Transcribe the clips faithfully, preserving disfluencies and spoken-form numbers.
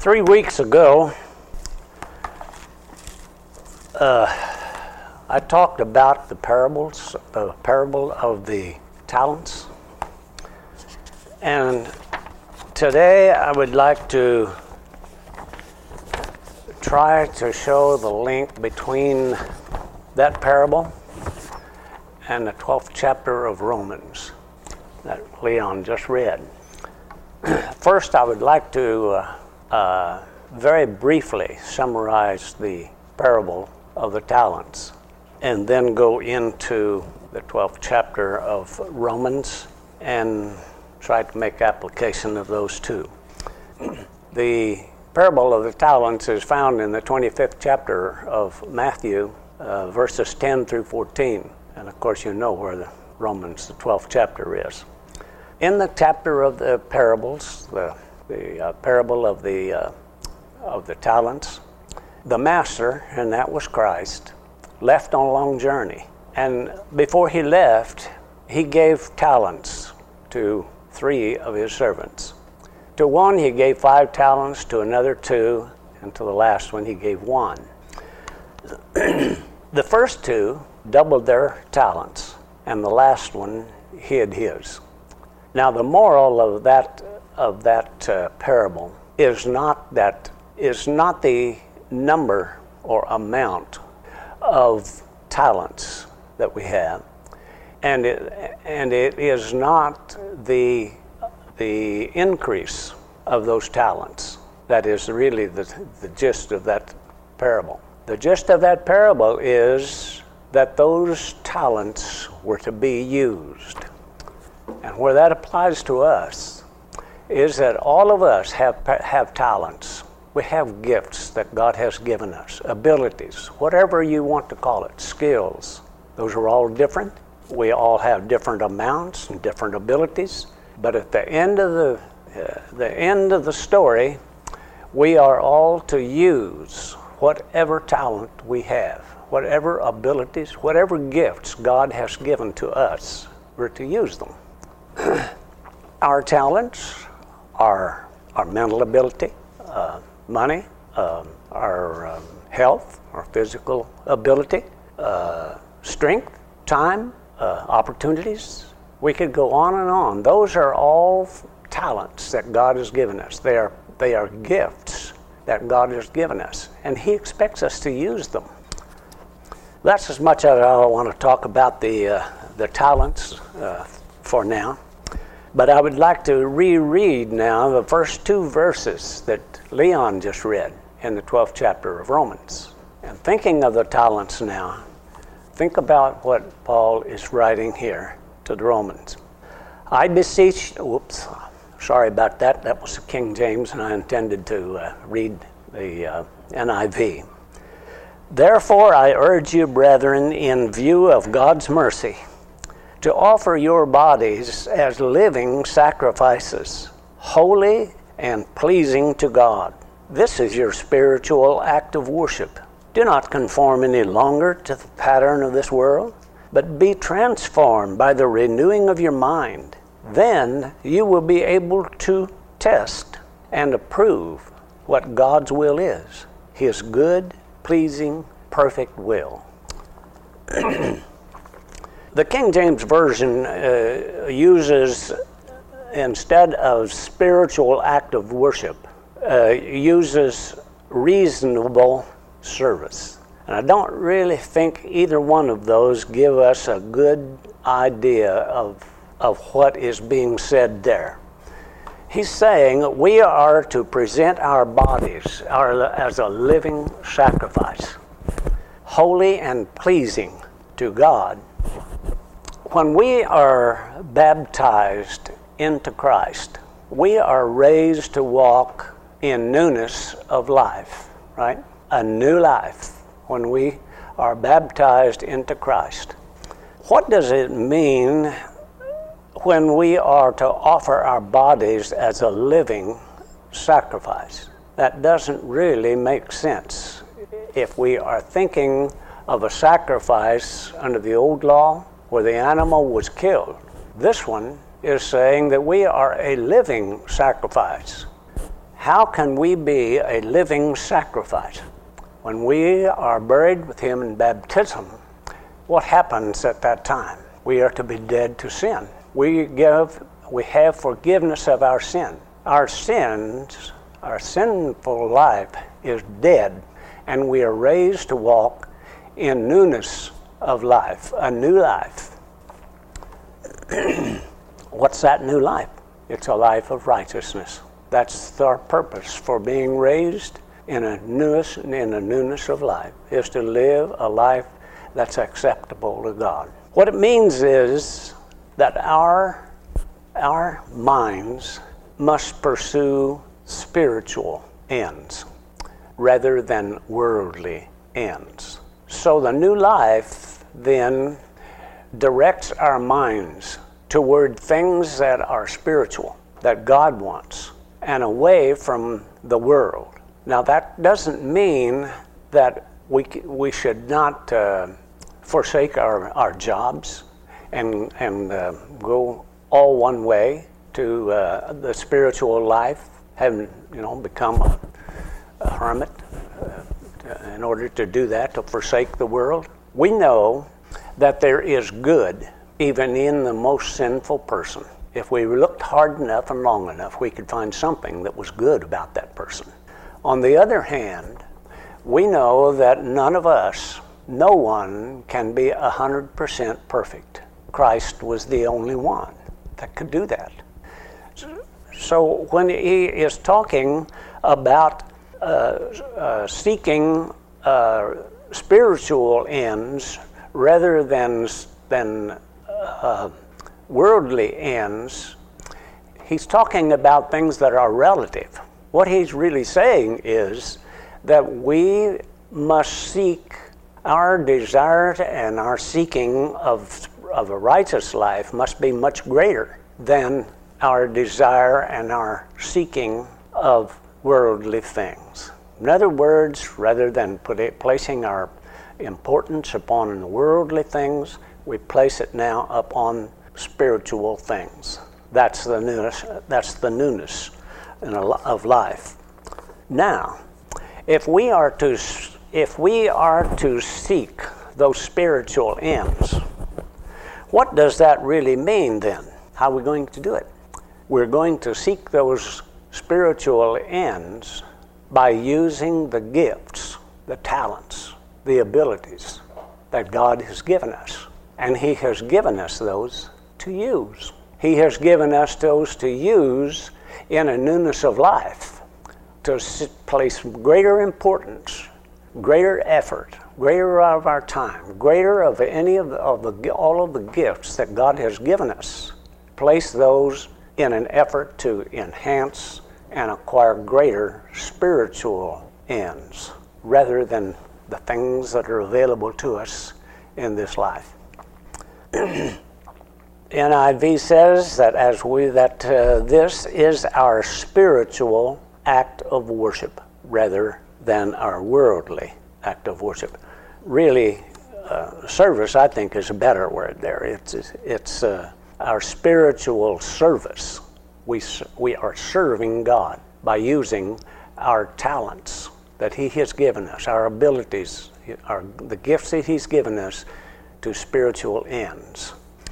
Three weeks ago, uh, I talked about the parables, the parable of the talents. And today I would like to try to show the link between that parable and the twelfth chapter of Romans that Leon just read. First, I would like to uh, uh, very briefly summarize the parable of the talents and then go into the twelfth chapter of Romans and try to make application of those two. The parable of the talents is found in the twenty-fifth chapter of Matthew, uh, verses ten through fourteen. And of course you know where the Romans, the twelfth chapter is. In the chapter of the parables, the, the uh, parable of the, uh, of the talents, the master, and that was Christ, left on a long journey. And before he left, he gave talents to three of his servants. To one he gave five talents, to another two, and to the last one he gave one. The first two doubled their talents, and the last one hid his. Now the moral of that of that uh, parable is not that is not the number or amount of talents that we have, and it and it is not the the increase of those talents that is really the the gist of that parable. The gist of that parable is that those talents were to be used. And where that applies to us is that all of us have have talents. We have gifts that God has given us, abilities, whatever you want to call it, skills. Those are all different. We all have different amounts and different abilities. But at the end of the uh, the end of the story, we are all to use whatever talent we have, whatever abilities, whatever gifts God has given to us. We're to use them. Our talents are our mental ability, uh, money, um, our um, health, our physical ability, uh, strength, time, uh, opportunities. We could go on and on. Those are all talents that God has given us. They are they are gifts that God has given us, and He expects us to use them. That's as much as I want to talk about the uh, the talents uh, for now. But I would like to reread now the first two verses that Leon just read in the twelfth chapter of Romans. And thinking of the talents now, think about what Paul is writing here to the Romans. I beseech, whoops, sorry about that. That was the King James, and I intended to uh, read the uh, N I V. Therefore I urge you, brethren, in view of God's mercy, to offer your bodies as living sacrifices, holy and pleasing to God. This is your spiritual act of worship. Do not conform any longer to the pattern of this world, but be transformed by the renewing of your mind. Then you will be able to test and approve what God's will is, His good, pleasing, perfect will. The King James Version uh, uses, instead of spiritual act of worship, uh, uses reasonable service. And I don't really think either one of those give us a good idea of, of what is being said there. He's saying we are to present our bodies our, as a living sacrifice, holy and pleasing to God. When we are baptized into Christ, we are raised to walk in newness of life, right? A new life when we are baptized into Christ. What does it mean when we are to offer our bodies as a living sacrifice? That doesn't really make sense. If we are thinking of a sacrifice under the old law, where the animal was killed, this one is saying that we are a living sacrifice. How can we be a living sacrifice? When we are buried with him in baptism, what happens at that time? We are to be dead to sin. We give, we have forgiveness of our sin. Our sins, our sinful life is dead, and we are raised to walk in newness of life, a new life. What's that new life? It's a life of righteousness. That's our purpose for being raised in a newness, in a newness of life, is to live a life that's acceptable to God. What it means is that our, our minds must pursue spiritual ends rather than worldly ends. So the new life then directs our minds toward things that are spiritual, that God wants, and away from the world. Now that doesn't mean that we we should not uh, forsake our, our jobs and and uh, go all one way to uh, the spiritual life, having you know become a, a hermit uh, in order to do that, to forsake the world. We know that there is good even in the most sinful person. If we looked hard enough and long enough, we could find something that was good about that person. On the other hand, we know that none of us, no one can be one hundred percent perfect. Christ was the only one that could do that. So when he is talking about uh, uh, seeking uh, spiritual ends rather than, than uh, worldly ends, he's talking about things that are relative. What he's really saying is that we must seek our desire and our seeking of, of a righteous life must be much greater than our desire and our seeking of worldly things. In other words, rather than put it, placing our importance upon the worldly things, we place it now upon spiritual things. That's the newness. That's the newness of life. Now, if we are to if we are to seek those spiritual ends, what does that really mean then? How are we going to do it? We're going to seek those spiritual ends by using the gifts, the talents, the abilities that God has given us. And he has given us those to use. He has given us those to use in a newness of life, to place greater importance, greater effort, greater of our time, greater of any of, the, of the, all of the gifts that God has given us. Place those in an effort to enhance and acquire greater spiritual ends rather than the things that are available to us in this life. N I V says that as we that uh, this is our spiritual act of worship rather than our worldly act of worship. Really, uh, service I think is a better word there. It's it's uh, our spiritual service. We we are serving God by using our talents that He has given us, our abilities, our the gifts that He's given us to spiritual ends.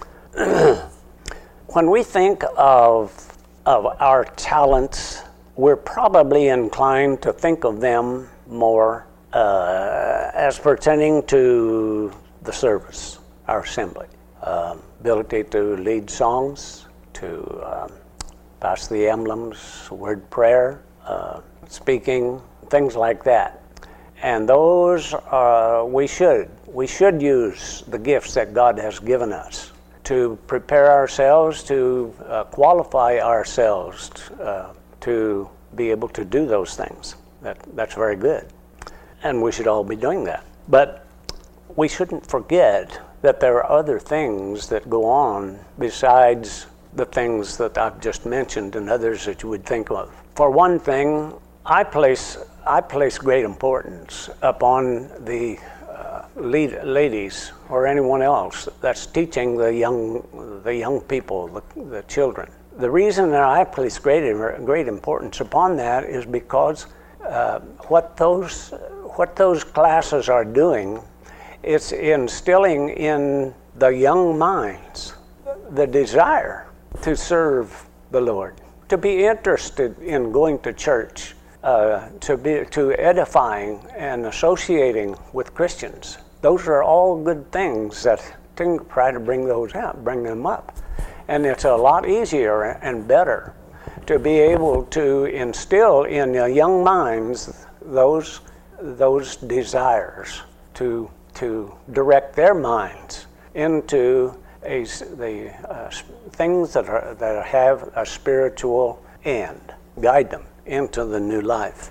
When we think of of our talents, we're probably inclined to think of them more uh, as pertaining to the service, our assembly. Uh, ability to lead songs, to um, pass the emblems, word prayer, uh, speaking, things like that. And those uh, we should we should use the gifts that God has given us to prepare ourselves, to uh, qualify ourselves uh, to be able to do those things. That that's very good, and we should all be doing that. But we shouldn't forget that there are other things that go on besides the things that I've just mentioned and others that you would think of. For one thing, I place I place great importance upon the uh, lead, ladies or anyone else that's teaching the young the young people, the, the children, The reason that I place great, great importance upon that is because uh, what those what those classes are doing, it's instilling in the young minds the desire to serve the Lord, to be interested in going to church, uh, to be to edifying and associating with Christians. Those are all good things that try to bring those out, bring them up. And it's a lot easier and better to be able to instill in the young minds those those desires to to direct their minds into a, the uh, things that are that have a spiritual end, guide them into the new life.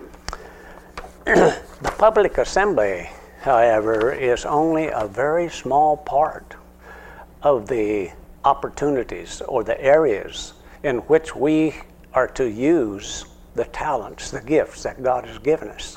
The public assembly, however, is only a very small part of the opportunities or the areas in which we are to use the talents, the gifts that God has given us.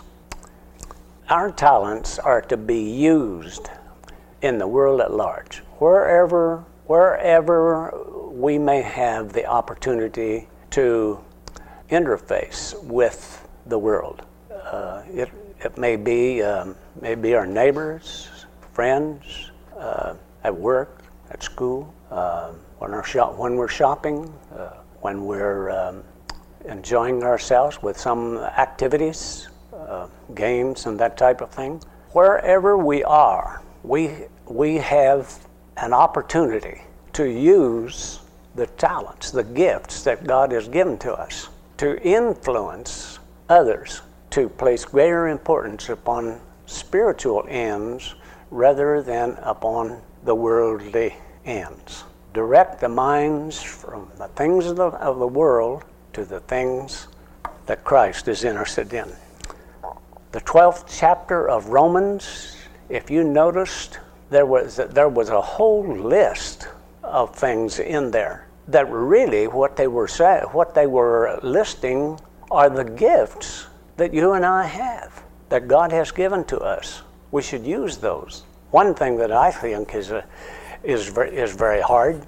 Our talents are to be used in the world at large, wherever, wherever we may have the opportunity to interface with the world. Uh, it, it may be, um, may be our neighbors, friends, uh, at work, at school, uh, when, our shop, when we're shopping, uh, when we're um, enjoying ourselves with some activities, uh, games and that type of thing. Wherever we are, we, we have an opportunity to use the talents, the gifts that God has given to us, to influence others, to place greater importance upon spiritual ends rather than upon the worldly ends. Direct the minds from the things of the, of the world to the things that Christ is interested in. The twelfth chapter of Romans, if you noticed, there was there was a whole list of things in there that really what they were say, what they were listing are the gifts that you and I have, that God has given to us. We should use those. One thing that I think is a, is very, is very hard,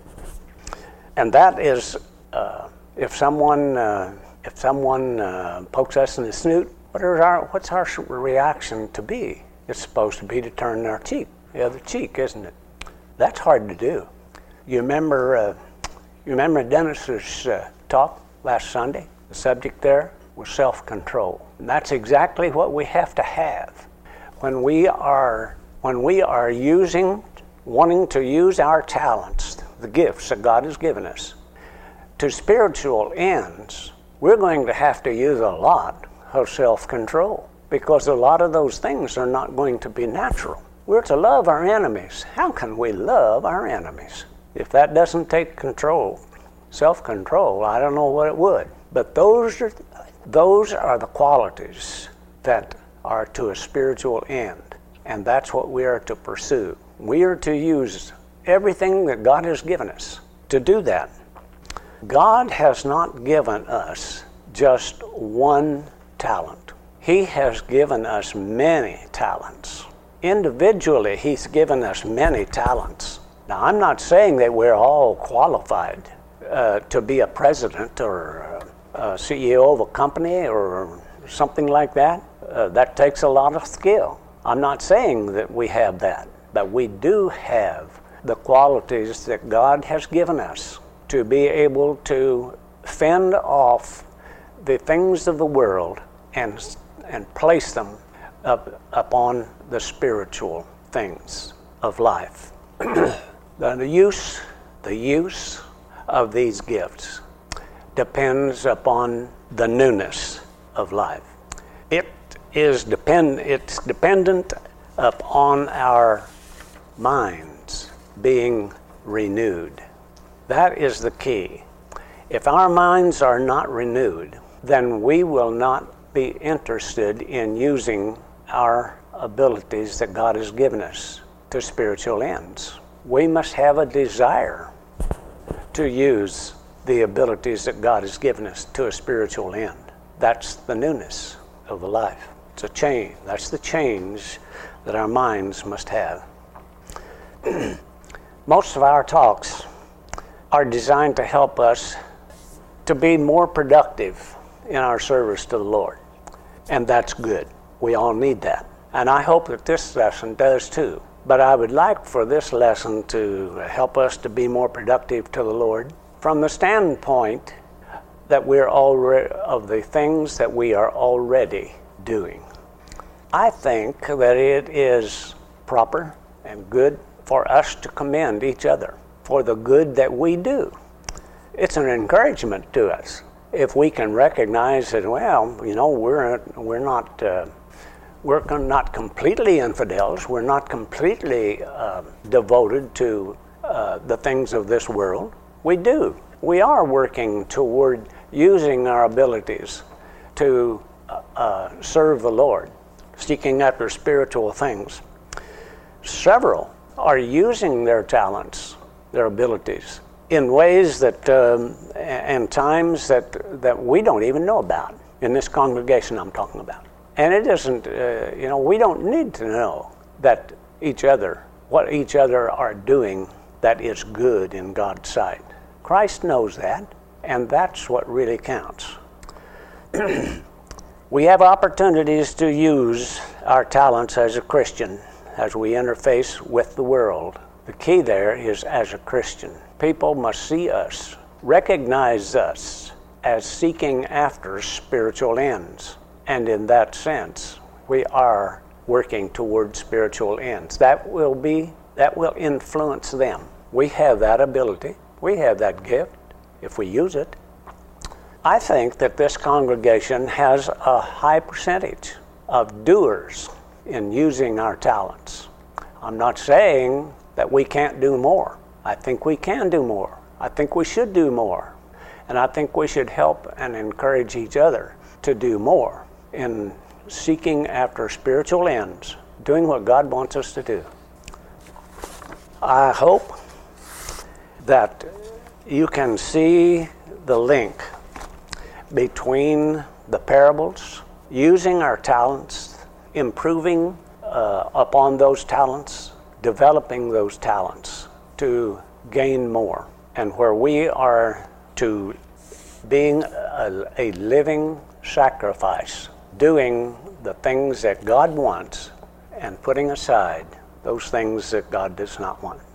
and that is uh, if someone uh, if someone uh, pokes us in the snoot, what are our what's our reaction to be? It's supposed to be to turn their cheek, the other cheek, isn't it? That's hard to do. You remember uh, you remember Dennis's uh, talk last Sunday? The subject there was self-control, and that's exactly what we have to have when we are when we are using, wanting to use our talents, the gifts that God has given us, to spiritual ends. We're going to have to use a lot of self-control because a lot of those things are not going to be natural. We're to love our enemies. How can we love our enemies? If that doesn't take control, self-control, I don't know what it would. But those are, those are the qualities that are to a spiritual end, and that's what we are to pursue. We are to use everything that God has given us to do that. God has not given us just one talent. He has given us many talents. Individually, He's given us many talents. Now, I'm not saying that we're all qualified uh, to be a president or a C E O of a company or something like that. Uh, that takes a lot of skill. I'm not saying that we have that, but we do have the qualities that God has given us to be able to fend off the things of the world and and place them up upon the spiritual things of life. The use, the use of these gifts depends upon the newness of life. It is depend. It's dependent upon our minds being renewed. That is the key. If our minds are not renewed, then we will not be interested in using our abilities that God has given us to spiritual ends. We must have a desire to use the abilities that God has given us to a spiritual end. That's the newness of the life. It's a change. That's the change that our minds must have. Most of our talks are designed to help us to be more productive in our service to the Lord. And that's good. We all need that. And I hope that this lesson does too. But I would like for this lesson to help us to be more productive to the Lord from the standpoint that we're already, of the things that we are already doing. I think that it is proper and good for us to commend each other for the good that we do. It's an encouragement to us if we can recognize that, well, you know, we're we're not uh, we're not completely infidels. We're not completely uh, devoted to uh, the things of this world. We do. We are working toward using our abilities to uh, serve the Lord, seeking after spiritual things. Several are using their talents, their abilities, in ways that, um, and times that, that we don't even know about, in this congregation I'm talking about. And it isn't, uh, you know, we don't need to know that each other, what each other are doing that is good in God's sight. Christ knows that, and that's what really counts. We have opportunities to use our talents as a Christian as we interface with the world. The key there is as a Christian. People must see us, recognize us as seeking after spiritual ends. And in that sense, we are working toward spiritual ends. That will be, that will influence them. We have that ability. We have that gift if we use it. I think that this congregation has a high percentage of doers in using our talents. I'm not saying that we can't do more. I think we can do more. I think we should do more. And I think we should help and encourage each other to do more in seeking after spiritual ends, doing what God wants us to do. I hope that you can see the link between the parables, using our talents, improving uh, upon those talents, developing those talents to gain more, and where we are to being a, a living sacrifice, doing the things that God wants and putting aside those things that God does not want.